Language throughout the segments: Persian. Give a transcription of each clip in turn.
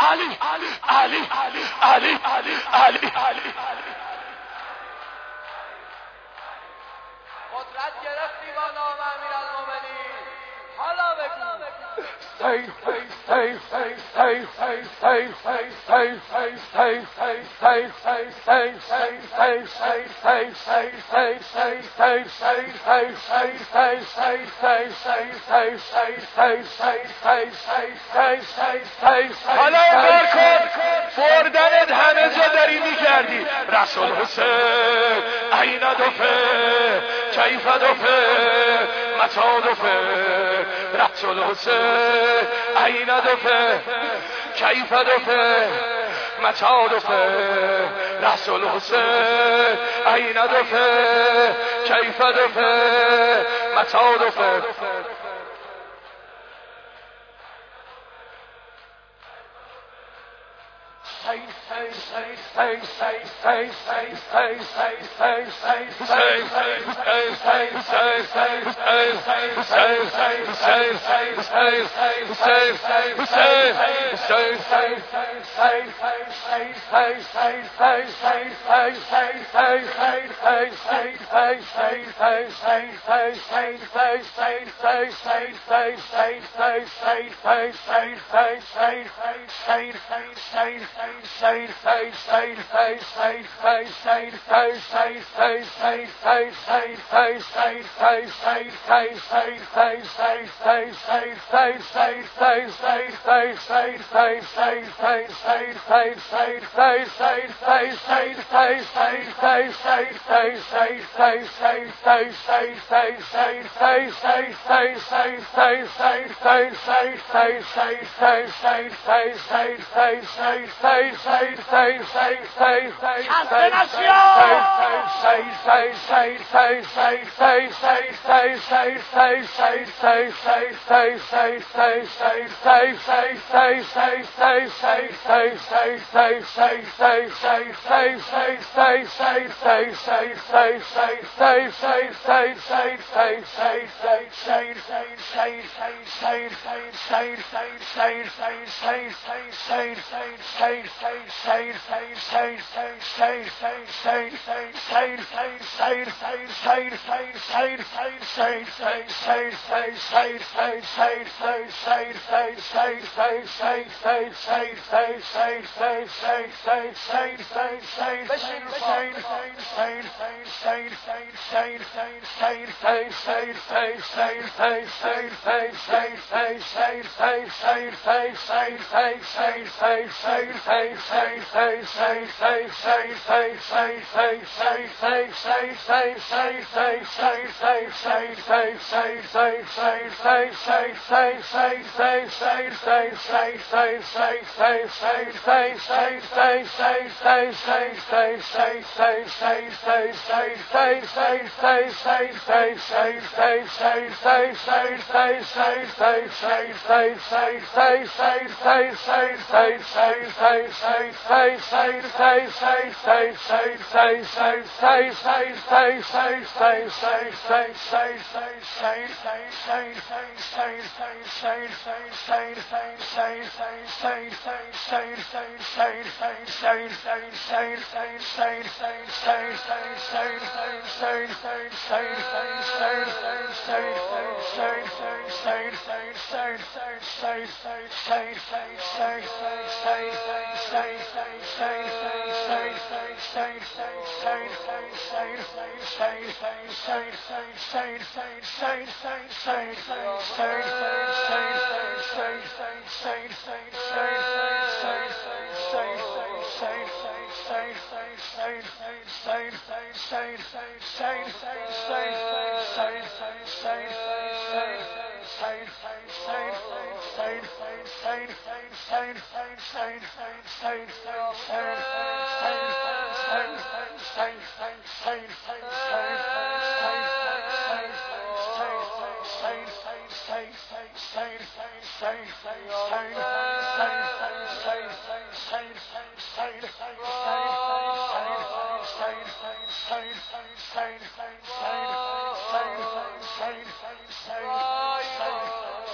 علی علی علی علی علی. قدرت گرفتی با نام امیرالمومنین. حالا بگو. حالا کار کن، بردنت همه جا داری میکردی. رسول حسین این دفه کیف دفه متا دفه. رسول حسین این دفه کیف دفه متا دفه. رسول حسین این دفه کیف دفه متا دفه.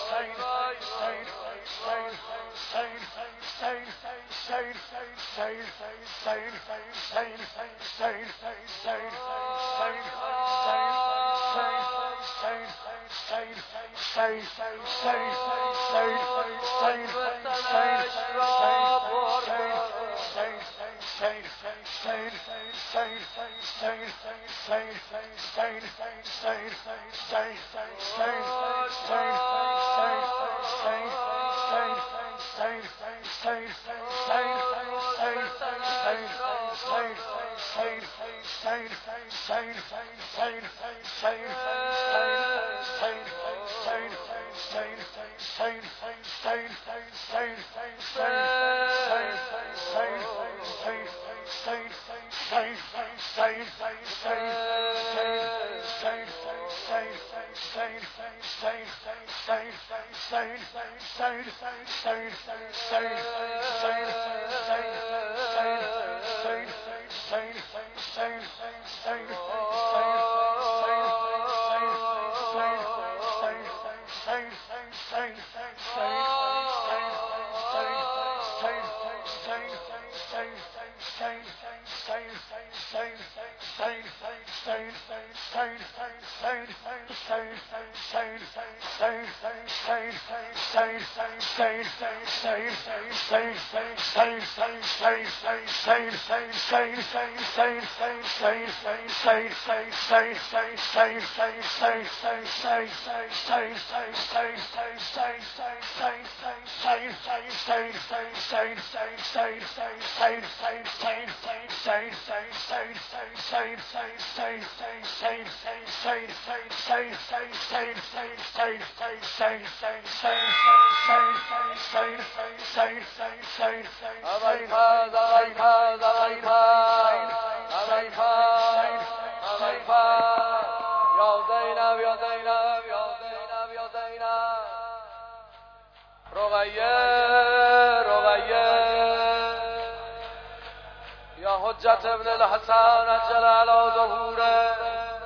حجت ابن الحسن عجل على ظهوره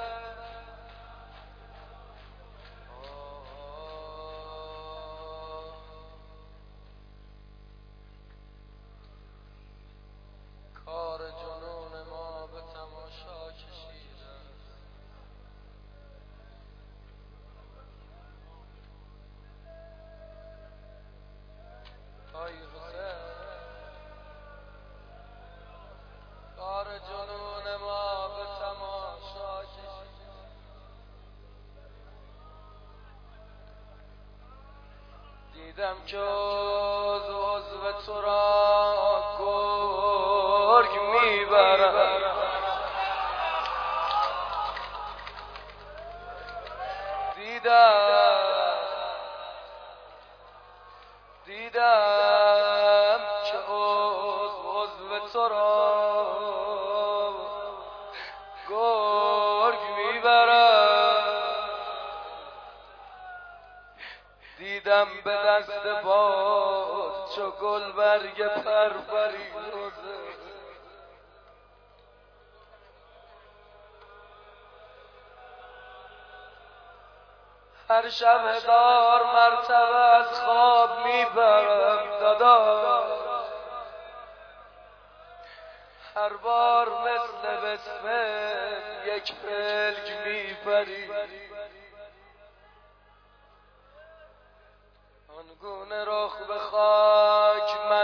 کار جنون ما به تماشا کشیده آی حسین کار جنون ما به تماشا کشیده دیدم که عضو تو را گرگ میبرد دیدم که عضو تو را گرگ میبرد دیدم به دست باد چو گل برگ پرپری روزه هر شب 1000 مرتبه از خواب میبرم داداش هر بار مثل بسمل یک پلک میپری آنگونه رخ به خاک من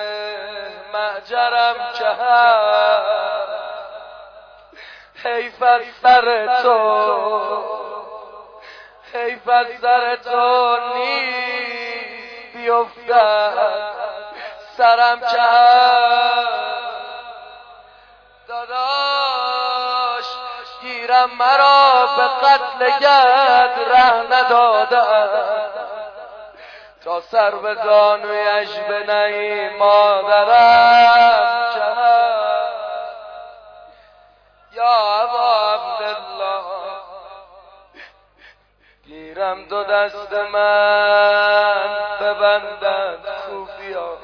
مهجرم که هست حیف از سر تو حیف از سر تو نیز بیفتد سرم که داداش گیرم مرا به قتل گرد ره ندادم تا سر به زانویش بنهی مادرم که یا ابا عبدالله گیرم دو دست من ببندند خوبیا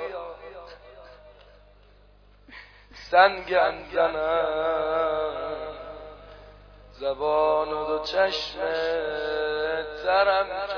سنگم زنم زبان و دو چشم ترم